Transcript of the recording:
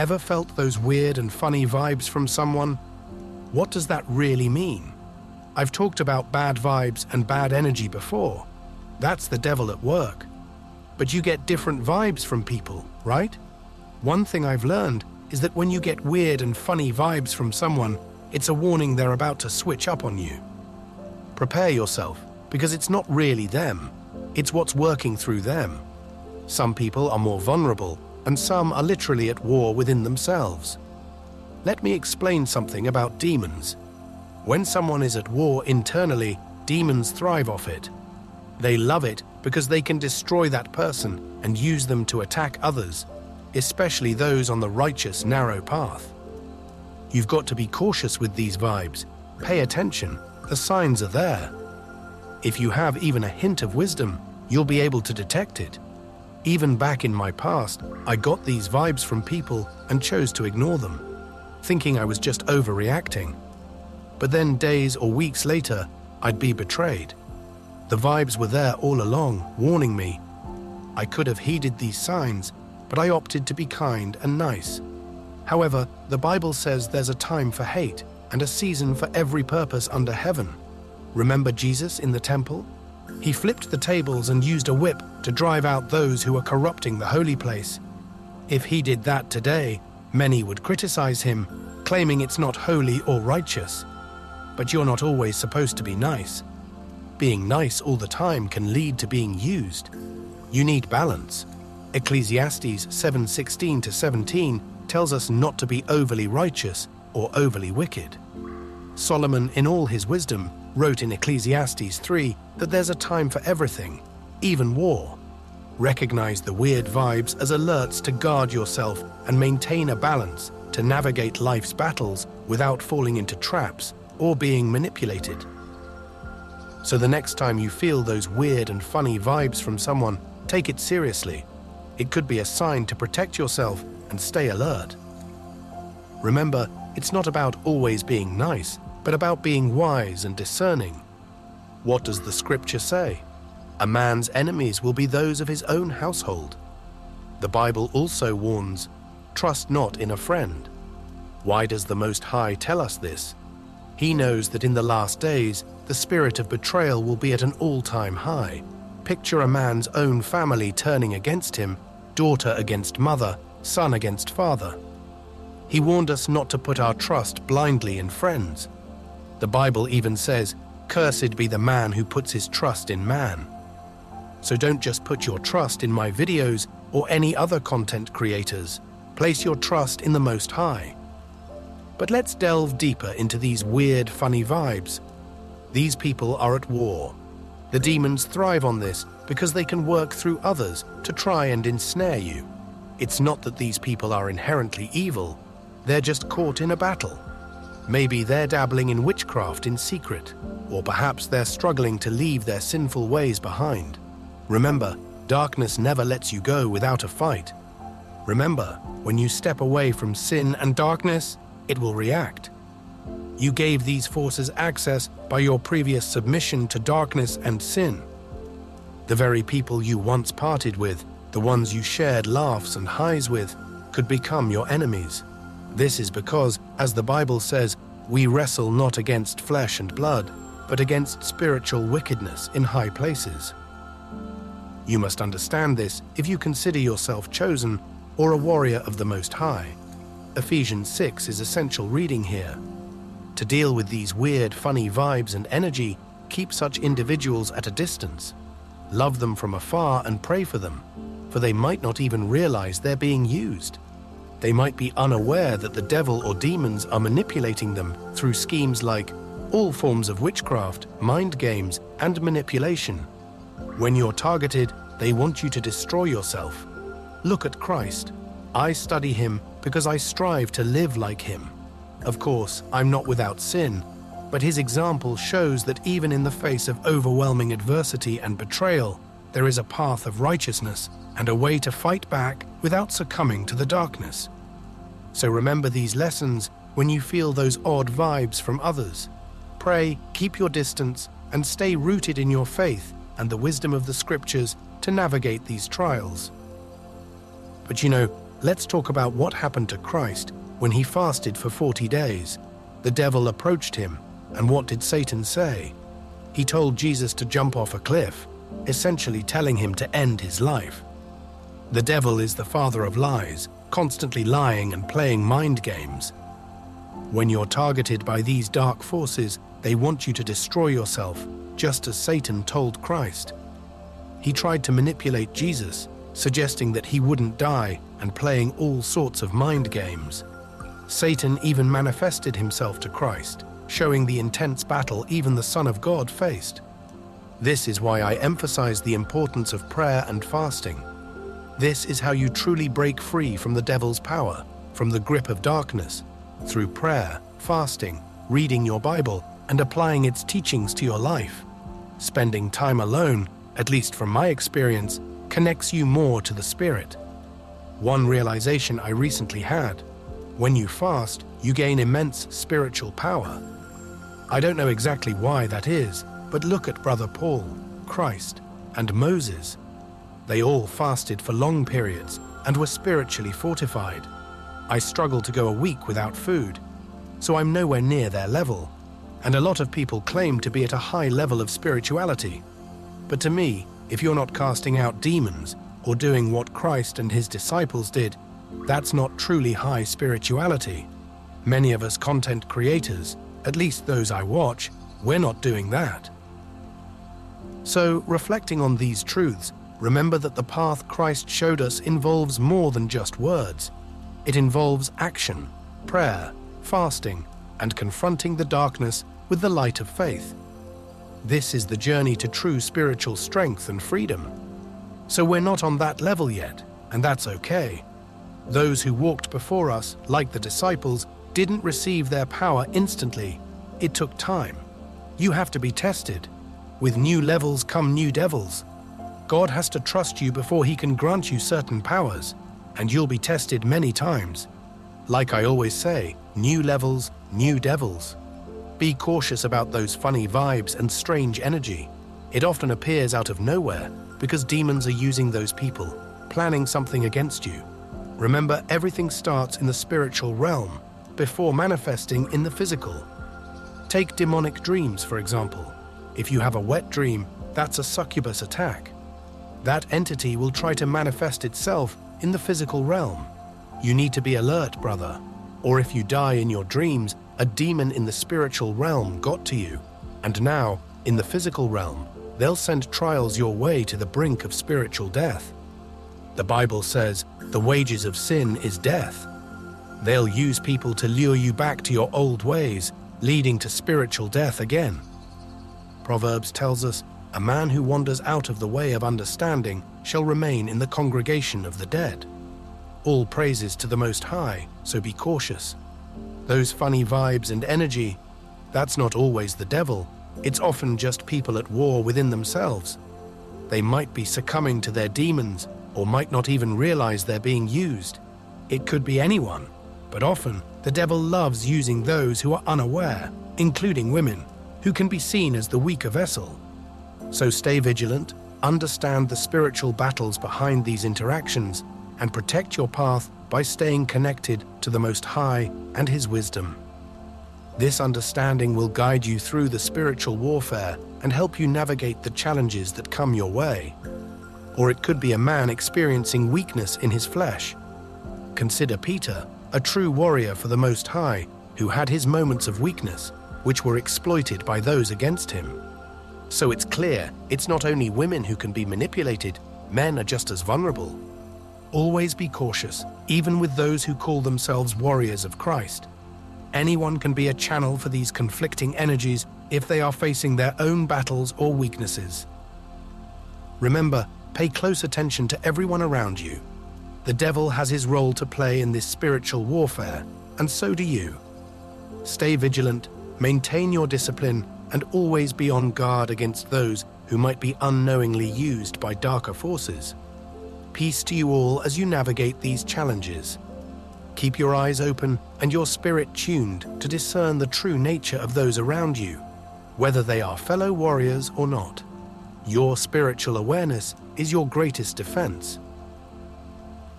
Ever felt those weird and funny vibes from someone? What does that really mean? I've talked about bad vibes and bad energy before. That's the devil at work. But you get different vibes from people, right? One thing I've learned is that when you get weird and funny vibes from someone, it's a warning they're about to switch up on you. Prepare yourself, because it's not really them. It's what's working through them. Some people are more vulnerable, and some are literally at war within themselves. Let me explain something about demons. When someone is at war internally, demons thrive off it. They love it because they can destroy that person and use them to attack others, especially those on the righteous, narrow path. You've got to be cautious with these vibes. Pay attention. The signs are there. If you have even a hint of wisdom, you'll be able to detect it. Even back in my past, I got these vibes from people and chose to ignore them, thinking I was just overreacting. But then days or weeks later, I'd be betrayed. The vibes were there all along, warning me. I could have heeded these signs, but I opted to be kind and nice. However, the Bible says there's a time for hate and a season for every purpose under heaven. Remember Jesus in the temple? He flipped the tables and used a whip to drive out those who were corrupting the holy place. If he did that today, many would criticize him, claiming it's not holy or righteous. But you're not always supposed to be nice. Being nice all the time can lead to being used. You need balance. Ecclesiastes 7:16-17 tells us not to be overly righteous or overly wicked. Solomon, in all his wisdom, wrote in Ecclesiastes 3 that there's a time for everything, even war. Recognize the weird vibes as alerts to guard yourself and maintain a balance to navigate life's battles without falling into traps or being manipulated. So the next time you feel those weird and funny vibes from someone, take it seriously. It could be a sign to protect yourself and stay alert. Remember, it's not about always being nice, but about being wise and discerning. What does the scripture say? A man's enemies will be those of his own household. The Bible also warns, trust not in a friend. Why does the Most High tell us this? He knows that in the last days, the spirit of betrayal will be at an all-time high. Picture a man's own family turning against him, daughter against mother, son against father. He warned us not to put our trust blindly in friends. The Bible even says, "Cursed be the man who puts his trust in man." So don't just put your trust in my videos or any other content creators. Place your trust in the Most High. But let's delve deeper into these weird, funny vibes. These people are at war. The demons thrive on this because they can work through others to try and ensnare you. It's not that these people are inherently evil. They're just caught in a battle. Maybe they're dabbling in witchcraft in secret, or perhaps they're struggling to leave their sinful ways behind. Remember, darkness never lets you go without a fight. Remember, when you step away from sin and darkness, it will react. You gave these forces access by your previous submission to darkness and sin. The very people you once parted with, the ones you shared laughs and highs with, could become your enemies. This is because, as the Bible says, we wrestle not against flesh and blood, but against spiritual wickedness in high places. You must understand this if you consider yourself chosen or a warrior of the Most High. Ephesians 6 is essential reading here. To deal with these weird, funny vibes and energy, keep such individuals at a distance. Love them from afar and pray for them, for they might not even realize they're being used. They might be unaware that the devil or demons are manipulating them through schemes like all forms of witchcraft, mind games, and manipulation. When you're targeted, they want you to destroy yourself. Look at Christ. I study him because I strive to live like him. Of course, I'm not without sin, but his example shows that even in the face of overwhelming adversity and betrayal, there is a path of righteousness and a way to fight back without succumbing to the darkness. So remember these lessons when you feel those odd vibes from others. Pray, keep your distance, and stay rooted in your faith and the wisdom of the scriptures to navigate these trials. But Let's talk about what happened to Christ when he fasted for 40 days. The devil approached him, and what did Satan say? He told Jesus to jump off a cliff, essentially telling him to end his life. The devil is the father of lies, constantly lying and playing mind games. When you're targeted by these dark forces, they want you to destroy yourself, just as Satan told Christ. He tried to manipulate Jesus, suggesting that he wouldn't die and playing all sorts of mind games. Satan even manifested himself to Christ, showing the intense battle even the Son of God faced. This is why I emphasize the importance of prayer and fasting. This is how you truly break free from the devil's power, from the grip of darkness, through prayer, fasting, reading your Bible, and applying its teachings to your life. Spending time alone, at least from my experience, connects you more to the Spirit. One realization I recently had: when you fast, you gain immense spiritual power. I don't know exactly why that is, but look at Brother Paul, Christ, and Moses. They all fasted for long periods and were spiritually fortified. I struggle to go a week without food, so I'm nowhere near their level, and a lot of people claim to be at a high level of spirituality. But to me, if you're not casting out demons or doing what Christ and his disciples did, that's not truly high spirituality. Many of us content creators, at least those I watch, we're not doing that. So, reflecting on these truths, remember that the path Christ showed us involves more than just words. It involves action, prayer, fasting, and confronting the darkness with the light of faith. This is the journey to true spiritual strength and freedom. So we're not on that level yet, and that's okay. Those who walked before us, like the disciples, didn't receive their power instantly. It took time. You have to be tested. With new levels come new devils. God has to trust you before he can grant you certain powers, and you'll be tested many times. Like I always say, new levels, new devils. Be cautious about those funny vibes and strange energy. It often appears out of nowhere because demons are using those people, planning something against you. Remember, everything starts in the spiritual realm before manifesting in the physical. Take demonic dreams, for example. If you have a wet dream, that's a succubus attack. That entity will try to manifest itself in the physical realm. You need to be alert, brother. Or if you die in your dreams, a demon in the spiritual realm got to you. And now, in the physical realm, they'll send trials your way to the brink of spiritual death. The Bible says, the wages of sin is death. They'll use people to lure you back to your old ways, leading to spiritual death again. Proverbs tells us, a man who wanders out of the way of understanding shall remain in the congregation of the dead. All praises to the Most High, so be cautious. Those funny vibes and energy, that's not always the devil. It's often just people at war within themselves. They might be succumbing to their demons, or might not even realize they're being used. It could be anyone, but often the devil loves using those who are unaware, including women, who can be seen as the weaker vessel. So stay vigilant, understand the spiritual battles behind these interactions, and protect your path by staying connected to the Most High and His wisdom. This understanding will guide you through the spiritual warfare and help you navigate the challenges that come your way. Or it could be a man experiencing weakness in his flesh. Consider Peter, a true warrior for the Most High, who had his moments of weakness, which were exploited by those against him. So it's clear, it's not only women who can be manipulated, men are just as vulnerable. Always be cautious, even with those who call themselves warriors of Christ. Anyone can be a channel for these conflicting energies if they are facing their own battles or weaknesses. Remember, pay close attention to everyone around you. The devil has his role to play in this spiritual warfare, and so do you. Stay vigilant, maintain your discipline, and always be on guard against those who might be unknowingly used by darker forces. Peace to you all as you navigate these challenges. Keep your eyes open and your spirit tuned to discern the true nature of those around you, whether they are fellow warriors or not. Your spiritual awareness is your greatest defense.